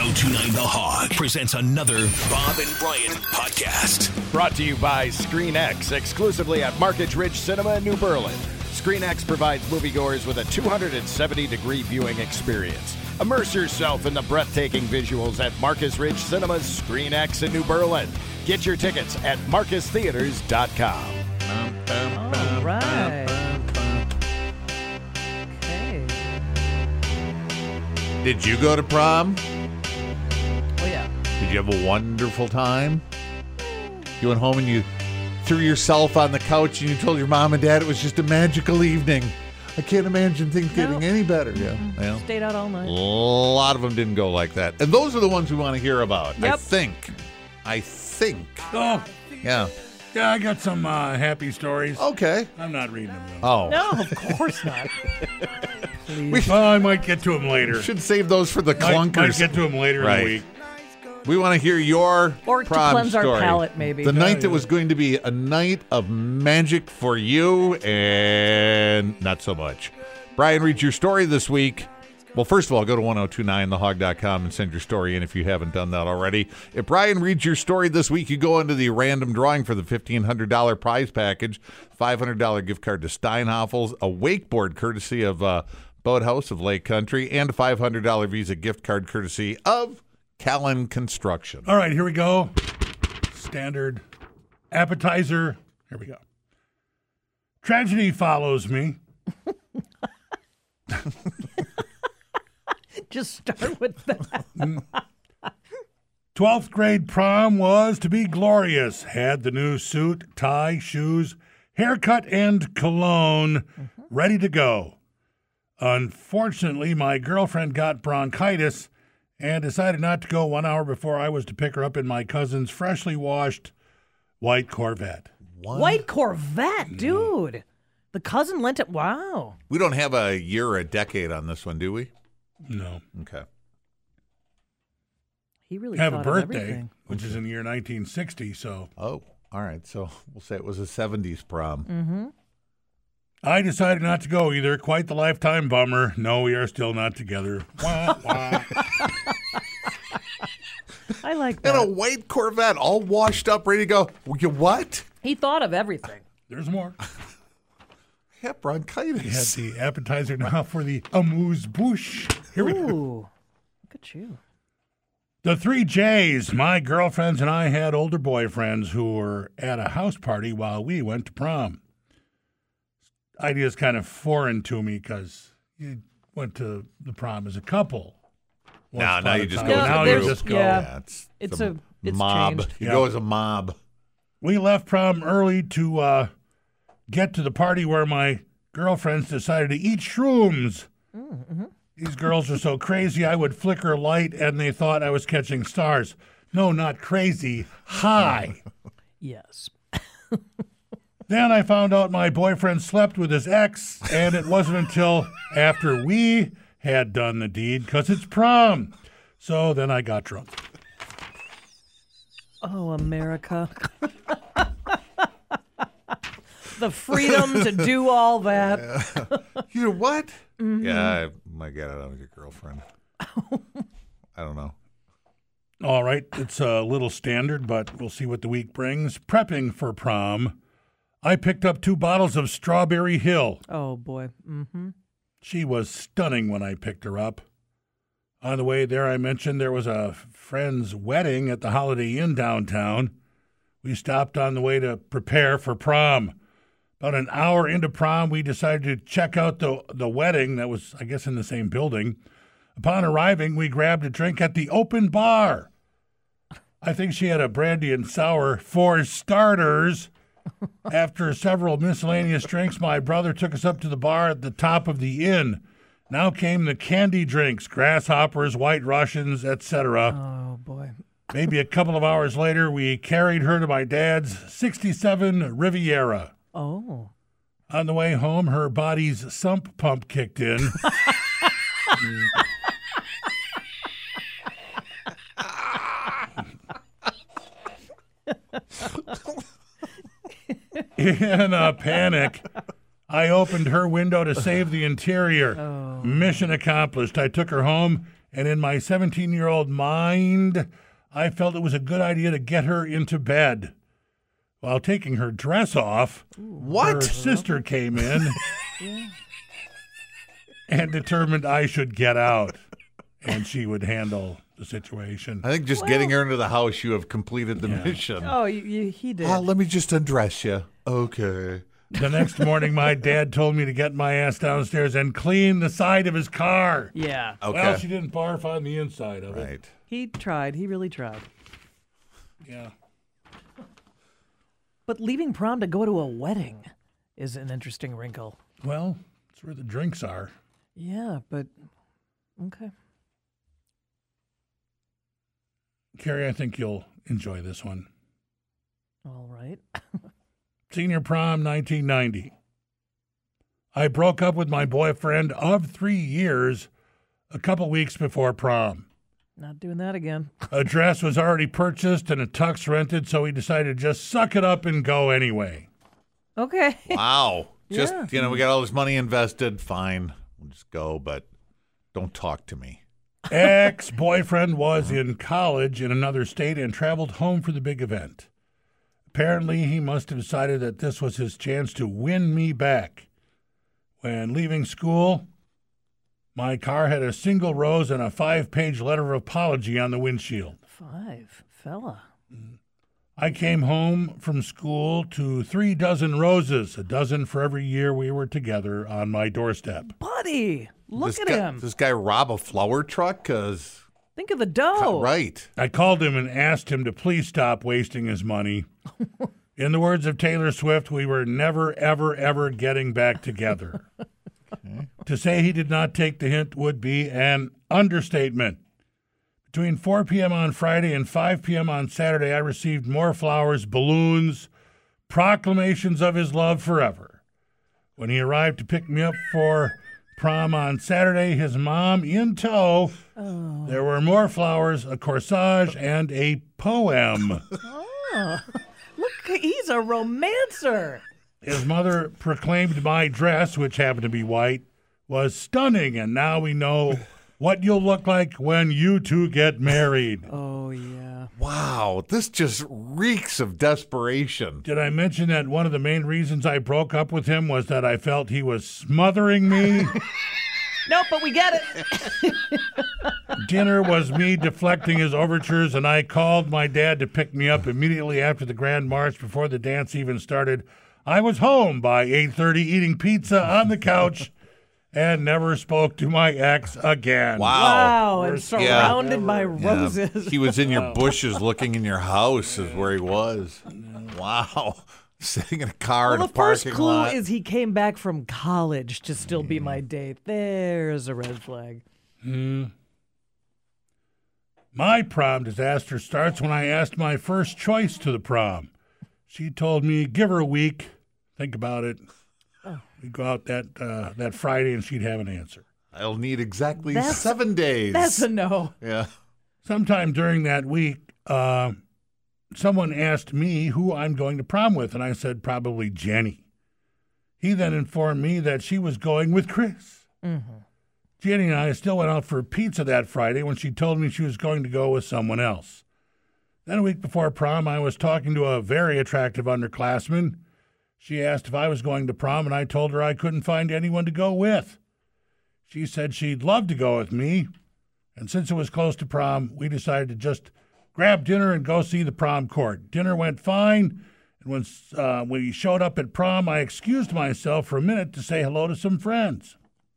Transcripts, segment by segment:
1029 The Hog presents another Bob and Brian podcast. Brought to you by ScreenX, exclusively at Marcus Ridge Cinema in New Berlin. ScreenX provides moviegoers with a 270-degree viewing experience. Immerse yourself in the breathtaking visuals at Marcus Ridge Cinema's ScreenX in New Berlin. Get your tickets at marcustheaters.com. All right. Okay. Did you go to prom? Oh, yeah. Did you have a wonderful time? You went home and you threw yourself on the couch and you told your mom and dad it was just a magical evening. I can't imagine things getting any better. Yeah. Well, Stayed out all night. a lot of them didn't go like that. And those are the ones we want to hear about. Yep. I think. Oh, Yeah. yeah, I got some happy stories. Okay. I'm not reading them, though. Oh. No, of course not. Please. Well, I might get to them later. Should save those for the Might clunkers. get to them later in Right. the week. We want to hear your Or to prom cleanse our story. palate, maybe. The night that was going to be a night of magic for you and not so much. Brian reads your story this week. Well, first of all, go to 1029thehog.com and send your story in if you haven't done that already. If Brian reads your story this week, you go into the random drawing for the $1,500 prize package, $500 gift card to Steinhoffels, a wakeboard courtesy of Boathouse of Lake Country, and a $500 Visa gift card courtesy of Callan Construction. All right, here we go. Standard appetizer. Here we go. Tragedy follows me. Just start with that. 12th grade prom was to be glorious. Had the new suit, tie, shoes, haircut, and cologne ready to go. Unfortunately, my girlfriend got bronchitis and decided not to go 1 hour before I was to pick her up in my cousin's freshly washed white Corvette. White Corvette, dude. The cousin lent it. Wow. We don't have a year or a decade on this one, do we? No. Okay. He really I have a thought of birthday, everything. which is in the year 1960, so Oh, all right. So we'll say it was a 70s prom. I decided not to go either. Quite the lifetime bummer. No, we are still not together. Wah, wah. I like And a that. white Corvette, all washed up, ready to go. What? He thought of everything. There's more. I have We had bronchitis. the appetizer now for the amuse-bouche. Here we go. Ooh. Look at you. The 3 J's. My girlfriends and I had older boyfriends who were at a house party while we went to prom. Idea is kind of foreign to me because you went to the prom as a couple. once Now upon you a just time. go No, Now there's- you just go. yeah. it's It's mob. changed. You Yeah. go as a mob. We left prom early to get to the party where my girlfriends decided to eat shrooms. These girls are so crazy, I would flicker light and they thought I was catching stars. No, not crazy. High. Yes. Then I found out my boyfriend slept with his ex, and it wasn't until after we had done the deed, because it's prom. So then I got drunk. Oh, America. The freedom to do all that. You know what? Yeah, my God, I don't have your girlfriend. I don't know. All right, it's a little standard, but we'll see what the week brings. Prepping for prom, I picked up 2 bottles of Strawberry Hill. Oh, boy. Mm-hmm. She was stunning when I picked her up. On the way there, I mentioned there was a friend's wedding at the Holiday Inn downtown. We stopped on the way to prepare for prom. About an hour into prom, we decided to check out the wedding that was, I guess, in the same building. Upon arriving, we grabbed a drink at the open bar. I think she had a brandy and sour for starters. After several miscellaneous drinks, my brother took us up to the bar at the top of the inn. Now came the candy drinks, grasshoppers, white Russians, etc. Oh, boy. Maybe a couple of hours later, we carried her to my dad's 67 Riviera. Oh. On the way home, her body's sump pump kicked in. In a panic, I opened her window to save the interior. Mission accomplished. I took her home and in my 17-year-old mind, I felt it was a good idea to get her into bed. While taking her dress off, her sister came in and determined I should get out, and she would handle the situation. I think just getting her into the house, you have completed the mission. Oh, he did. Let me just undress you. Okay. The next morning, my dad told me to get my ass downstairs and clean the side of his car. Yeah. Okay. Well, she didn't barf on the inside of it. Right. He tried. He really tried. Yeah. But leaving prom to go to a wedding is an interesting wrinkle. Well, that's where the drinks are. Yeah, but okay. Carrie, I think you'll enjoy this one. All right. Senior prom, 1990. I broke up with my boyfriend of 3 years a couple weeks before prom. Not doing that again. A dress was already purchased and a tux rented, so we decided to just suck it up and go anyway. Okay. Wow. Just, Yeah. we got all this money invested. Fine. We'll just go, but don't talk to me. Ex-boyfriend was in college in another state and traveled home for the big event. Apparently, he must have decided that this was his chance to win me back. When leaving school, my car had a single rose and a 5-page letter of apology on the windshield. 5, fella. I came home from school to 3 dozen roses, a dozen for every year we were together, on my doorstep. Buddy, look This at guy- him. This guy rob a flower truck? Because, Think of the dough. right. I called him and asked him to please stop wasting his money. In the words of Taylor Swift, we were never, ever, ever getting back together. To say he did not take the hint would be an understatement. Between 4 p.m. on Friday and 5 p.m. on Saturday, I received more flowers, balloons, proclamations of his love forever. When he arrived to pick me up for prom on Saturday, his mom in tow, there were more flowers, a corsage, and a poem. Oh, look, he's a romancer. His mother proclaimed my dress, which happened to be white, was stunning, and now we know what you'll look like when you two get married. Oh, yeah. Wow. This just reeks of desperation. Did I mention that one of the main reasons I broke up with him was that I felt he was smothering me? Nope, but we get it. Dinner was me deflecting his overtures, and I called my dad to pick me up immediately after the grand march before the dance even started. I was home by 8:30 eating pizza on the couch and never spoke to my ex again. Wow, and Worst surrounded by Yeah. roses. He was in your bushes looking in your house is where he was. Wow. Sitting in a car in Well, a the first parking clue lot. is he came back from college to still be my date. There's a red flag. My prom disaster starts when I asked my first choice to the prom. She told me, give her a week, think about it. We'd go out that Friday and she'd have an answer. I'll need exactly That's- 7 days. That's a no. yeah. Sometime during that week, someone asked me who I'm going to prom with, and I said probably Jenny. He then informed me that she was going with Chris. Jenny and I still went out for pizza that Friday when she told me she was going to go with someone else. Then a week before prom, I was talking to a very attractive underclassman. She asked if I was going to prom, and I told her I couldn't find anyone to go with. She said she'd love to go with me, and since it was close to prom, we decided to just grab dinner and go see the prom court. Dinner went fine, and when we showed up at prom, I excused myself for a minute to say hello to some friends.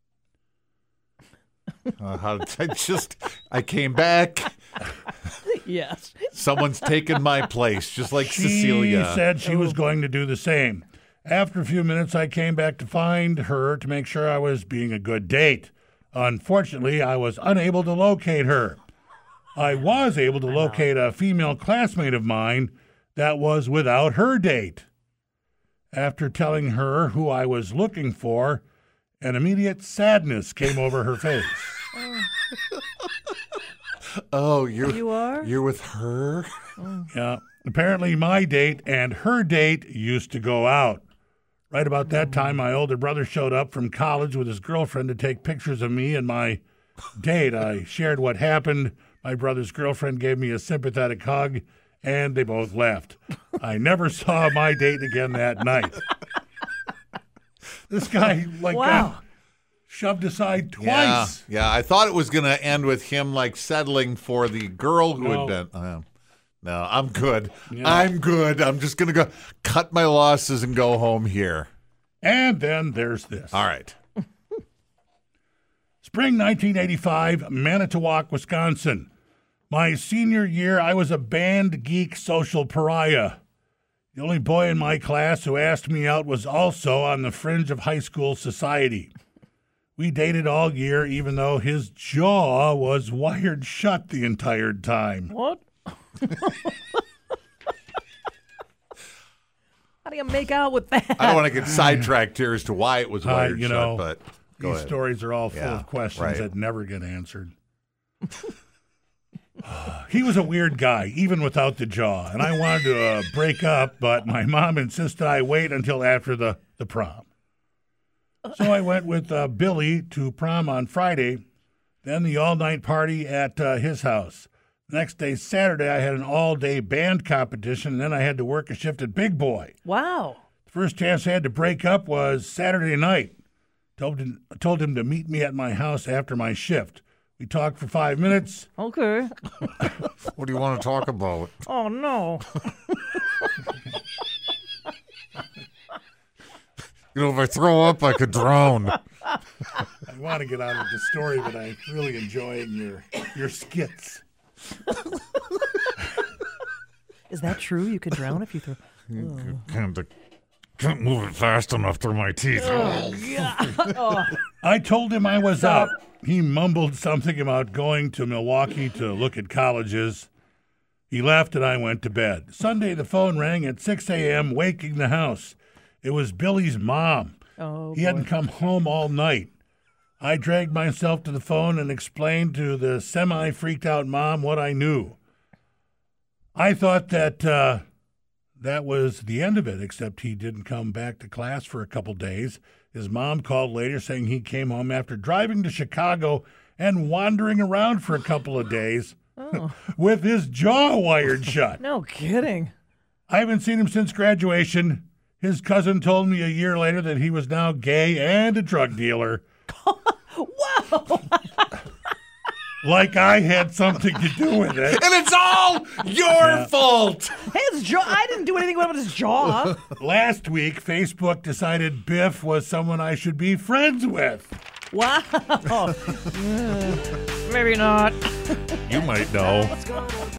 I came back. Yes. Someone's taken my place, just like She Cecilia. said she was going to do the same. After a few minutes, I came back to find her to make sure I was being a good date. Unfortunately, I was unable to locate her. I was able to locate a female classmate of mine that was without her date. After telling her who I was looking for, an immediate sadness came over her face. Oh, You are? you're with her? Yeah. Apparently, my date and her date used to go out. Right about that time, my older brother showed up from college with his girlfriend to take pictures of me and my date. I shared what happened. My brother's girlfriend gave me a sympathetic hug, and they both left. I never saw my date again that night. This guy, got shoved aside twice. Yeah, I thought it was going to end with him, settling for the girl who had been... no, I'm good. Yeah. I'm good. I'm just going to go cut my losses and go home here. And then there's this. All right. Spring 1985, Manitowoc, Wisconsin. My senior year, I was a band geek social pariah. The only boy in my class who asked me out was also on the fringe of high school society. We dated all year, even though his jaw was wired shut the entire time. What? How do you make out with that? I don't want to get sidetracked here as to why it was wired shut, but go these ahead. Stories are all full of questions that never get answered. He was a weird guy, even without the jaw, and I wanted to break up, but my mom insisted I wait until after the prom. So I went with Billy to prom on Friday, then the all-night party at his house. The next day, Saturday, I had an all-day band competition, and then I had to work a shift at Big Boy. Wow. The first chance I had to break up was Saturday night. Told him to meet me at my house after my shift. We talked for 5 minutes. Okay. What do you want to talk about? Oh, no. If I throw up, I could drown. I want to get out of the story, but I'm really enjoying your skits. Is that true? You could drown if you throw... Can't move it fast enough through my teeth. Oh, God. Oh. I told him I was out. He mumbled something about going to Milwaukee to look at colleges. He left and I went to bed. Sunday, the phone rang at 6 a.m., waking the house. It was Billy's mom. Oh, he hadn't come home all night. I dragged myself to the phone and explained to the semi-freaked out mom what I knew. I thought that that was the end of it, except he didn't come back to class for a couple days. His mom called later saying he came home after driving to Chicago and wandering around for a couple of days with his jaw wired shut. No kidding. I haven't seen him since graduation. His cousin told me a year later that he was now gay and a drug dealer. Whoa! Like I had something to do with it. And it's all your fault. His jaw. I didn't do anything with his jaw. Last week, Facebook decided Biff was someone I should be friends with. Wow. Maybe not. You might know.